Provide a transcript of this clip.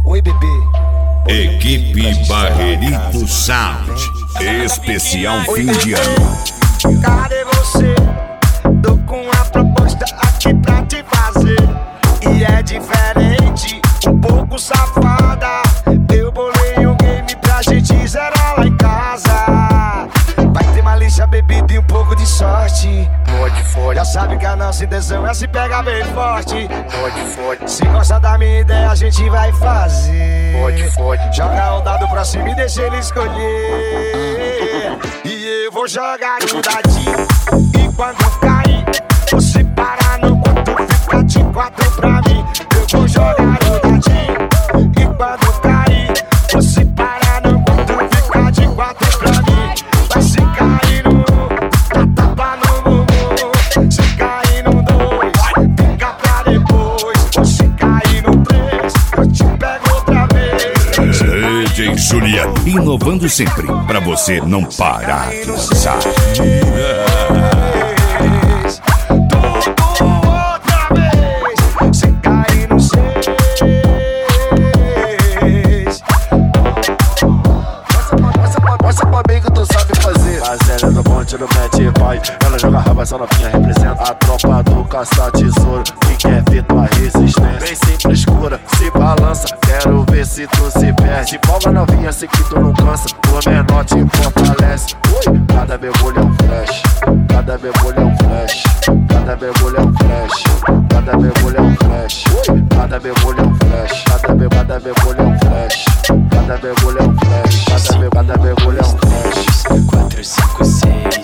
Oi, bebê. Equipe Barrerito Sound. Especial fim de ano. Cadê você? Tô com uma proposta aqui pra te fazer. E é diferente, um pouco safada. Eu bolei um game pra gente zerar lá em casa. Vai ter malícia, bebida e um pouco de sorte. Pode, já sabe que a nossa intenção é se pegar bem forte. Pode, se gosta da minha ideia a gente vai fazer. Pode, joga o dado pra cima e deixa ele escolher. E eu vou jogar um dadinho. E quando cair, você para no quanto fica de 4 pra mim. Eu vou jogar um dadinho. E quando cair, você para no quanto fica de 4 pra mim. Vai se cair no dá tapa no bumbum. Se cair no 2, fica pra depois. Se cair no 3, eu te pego outra vez. DJ Juliano, inovando sempre, pra você não parar de dançar. No monte do mete vai, ela joga raba, essa novinha representa a tropa do caça-tesouro que quer ver tua resistência. Bem simples, escura, se balança, quero ver se tu se perde. Folga novinha, sei que tu não cansa, o menor te fortalece. Ui, cada mergulho é um flash, cada mergulho é um flash, cada mergulho é um flash, cada mergulho é um flash. Ui, cada mergulho é um flash, cada mergulho é um flash, cada mergulho é um flash, cada mergulho é um flash. 4, 5, 6